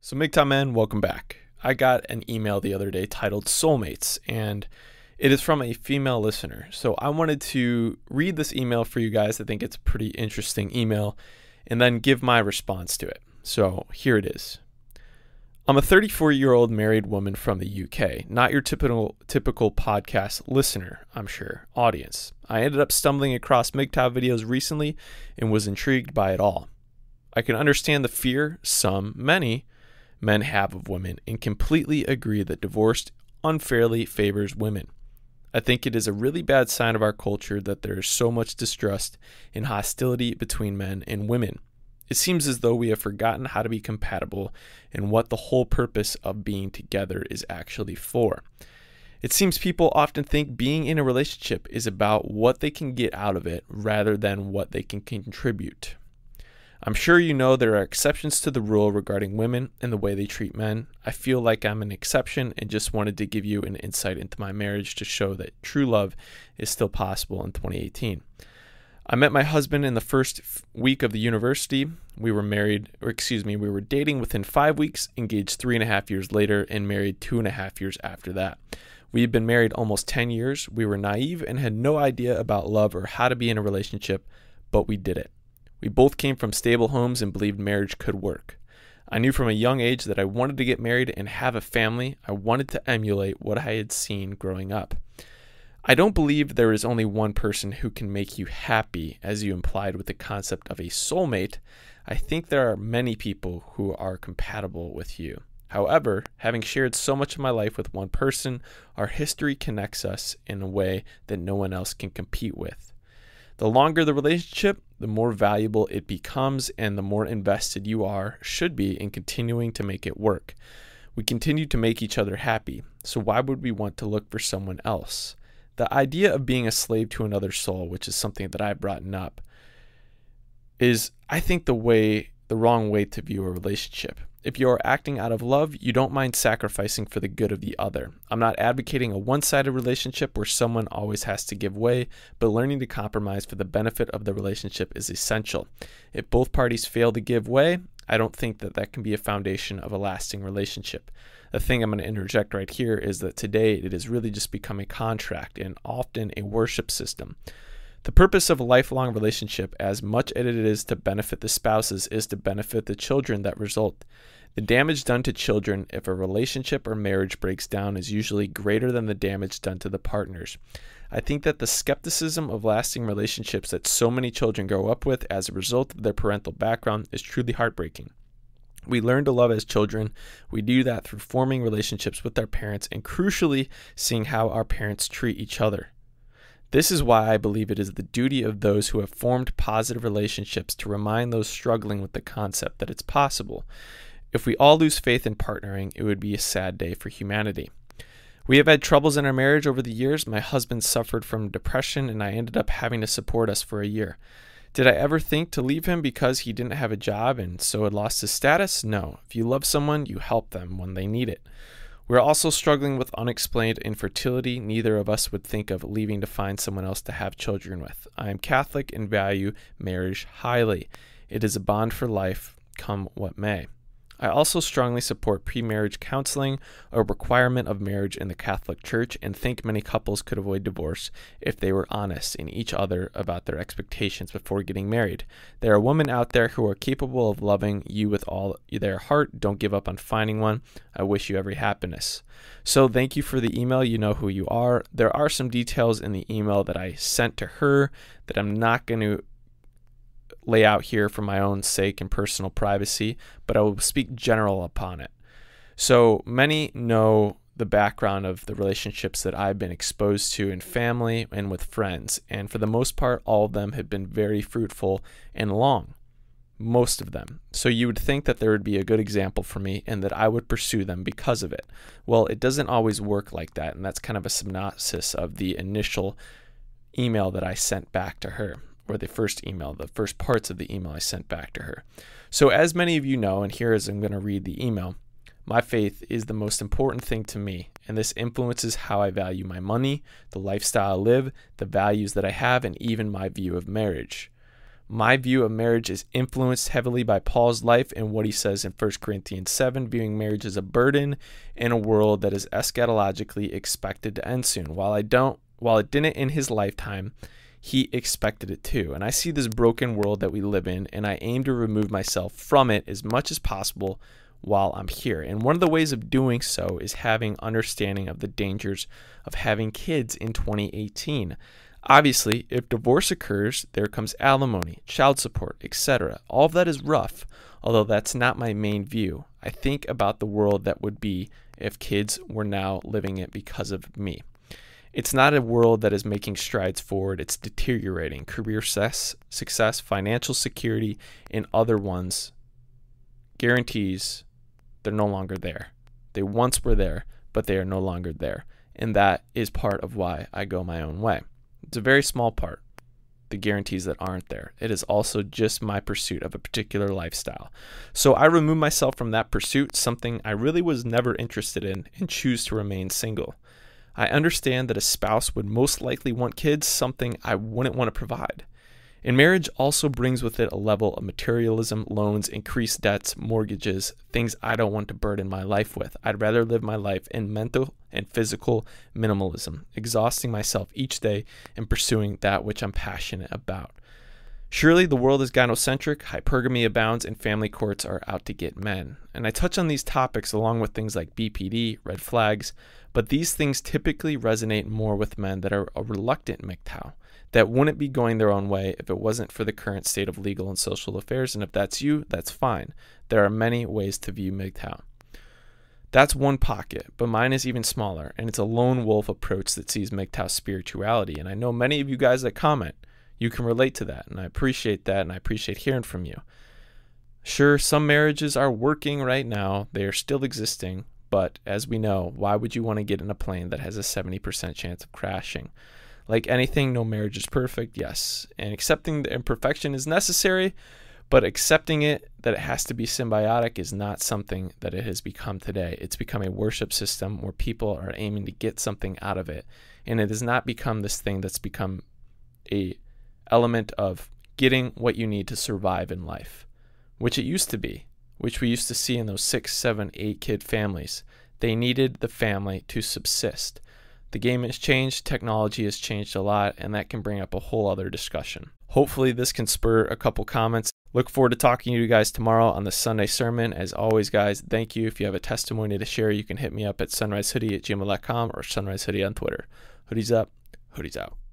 So MGTOW men, welcome back. I got an email the other day titled Soulmates, and it is from a female listener. So I wanted to read this email for you guys. I think it's a pretty interesting email, and then give my response to it. So here it is. I'm a 34-year-old married woman from the UK, not your typical podcast listener, I'm sure, audience. I ended up stumbling across MGTOW videos recently and was intrigued by it all. I can understand the fear many men have of women and completely agree that divorce unfairly favors women. I think it is a really bad sign of our culture that there is so much distrust and hostility between men and women. It seems as though we have forgotten how to be compatible and what the whole purpose of being together is actually for. It seems people often think being in a relationship is about what they can get out of it rather than what they can contribute. I'm sure you know there are exceptions to the rule regarding women and the way they treat men. I feel like I'm an exception and just wanted to give you an insight into my marriage to show that true love is still possible in 2018. I met my husband in the first week of the university. We were dating within 5 weeks, engaged 3.5 years later, and married 2.5 years after that. We had been married almost 10 years. We were naive and had no idea about love or how to be in a relationship, but we did it. We both came from stable homes and believed marriage could work. I knew from a young age that I wanted to get married and have a family. I wanted to emulate what I had seen growing up. I don't believe there is only one person who can make you happy, as you implied with the concept of a soulmate. I think there are many people who are compatible with you. However, having shared so much of my life with one person, our history connects us in a way that no one else can compete with. The longer the relationship, the more valuable it becomes and the more invested you should be in continuing to make it work. We continue to make each other happy, so why would we want to look for someone else? The idea of being a slave to another soul, which is something that I've brought up, is, I think, the wrong way to view a relationship. If you are acting out of love, you don't mind sacrificing for the good of the other. I'm not advocating a one-sided relationship where someone always has to give way, but learning to compromise for the benefit of the relationship is essential. If both parties fail to give way, I don't think that can be a foundation of a lasting relationship. The thing I'm going to interject right here is that today it has really just become a contract and often a worship system. The purpose of a lifelong relationship, as much as it is to benefit the spouses, is to benefit the children that result. The damage done to children if a relationship or marriage breaks down is usually greater than the damage done to the partners. I think that the skepticism of lasting relationships that so many children grow up with as a result of their parental background is truly heartbreaking. We learn to love as children. We do that through forming relationships with our parents and, crucially, seeing how our parents treat each other. This is why I believe it is the duty of those who have formed positive relationships to remind those struggling with the concept that it's possible. If we all lose faith in partnering, it would be a sad day for humanity. We have had troubles in our marriage over the years. My husband suffered from depression, and I ended up having to support us for a year. Did I ever think to leave him because he didn't have a job and so had lost his status? No. If you love someone, you help them when they need it. We're also struggling with unexplained infertility. Neither of us would think of leaving to find someone else to have children with. I am Catholic and value marriage highly. It is a bond for life, come what may. I also strongly support pre-marriage counseling, a requirement of marriage in the Catholic Church, and think many couples could avoid divorce if they were honest in each other about their expectations before getting married. There are women out there who are capable of loving you with all their heart. Don't give up on finding one. I wish you every happiness. So thank you for the email. You know who you are. There are some details in the email that I sent to her that I'm not going to lay out here for my own sake and personal privacy, but I will speak general upon it. So many know the background of the relationships that I've been exposed to in family and with friends, and for the most part, all of them have been very fruitful and long. Most of them. So you would think that there would be a good example for me and that I would pursue them because of it. Well, it doesn't always work like that, and that's kind of a synopsis of the initial email that I sent back to her. Or the first parts of the email I sent back to her. So as many of you know, and here as I'm going to read the email, my faith is the most important thing to me, and this influences how I value my money, the lifestyle I live, the values that I have, and even my view of marriage. My view of marriage is influenced heavily by Paul's life and what he says in 1 Corinthians 7, viewing marriage as a burden in a world that is eschatologically expected to end soon. While it didn't in his lifetime, he expected it to. And I see this broken world that we live in, and I aim to remove myself from it as much as possible while I'm here. And one of the ways of doing so is having understanding of the dangers of having kids in 2018. Obviously, if divorce occurs, there comes alimony, child support, etc. All of that is rough, although that's not my main view. I think about the world that would be if kids were now living it because of me. It's not a world that is making strides forward. It's deteriorating. Career success, financial security, and other ones guarantees they're no longer there. They once were there, but they are no longer there. And that is part of why I go my own way. It's a very small part, the guarantees that aren't there. It is also just my pursuit of a particular lifestyle. So I remove myself from that pursuit, something I really was never interested in, and choose to remain single. I understand that a spouse would most likely want kids, something I wouldn't want to provide. And marriage also brings with it a level of materialism, loans, increased debts, mortgages, things I don't want to burden my life with. I'd rather live my life in mental and physical minimalism, exhausting myself each day and pursuing that which I'm passionate about. Surely the world is gynocentric, hypergamy abounds, and family courts are out to get men. And I touch on these topics along with things like BPD, red flags, but these things typically resonate more with men that are reluctant MGTOW, that wouldn't be going their own way if it wasn't for the current state of legal and social affairs. And if that's you, that's fine. There are many ways to view MGTOW. That's one pocket, but mine is even smaller, and it's a lone wolf approach that sees MGTOW spirituality. And I know many of you guys that comment, you can relate to that, and I appreciate that, and I appreciate hearing from you. Sure, some marriages are working right now. They are still existing, but as we know, why would you want to get in a plane that has a 70% chance of crashing? Like anything, no marriage is perfect, yes. And accepting the imperfection is necessary, but accepting it, that it has to be symbiotic, is not something that it has become today. It's become a worship system where people are aiming to get something out of it. And it has not become this thing that's become a element of getting what you need to survive in life, which it used to be, which we used to see in those 6, 7, 8 kid families. They needed the family to subsist. The game has changed, technology has changed a lot, and that can bring up a whole other discussion. Hopefully this can spur a couple comments. Look forward to talking to you guys tomorrow on the Sunday sermon. As always, guys, thank you. If you have a testimony to share, you can hit me up at sunrisehoodie@gmail.com or sunrisehoodie on Twitter. Hoodies up, hoodies out.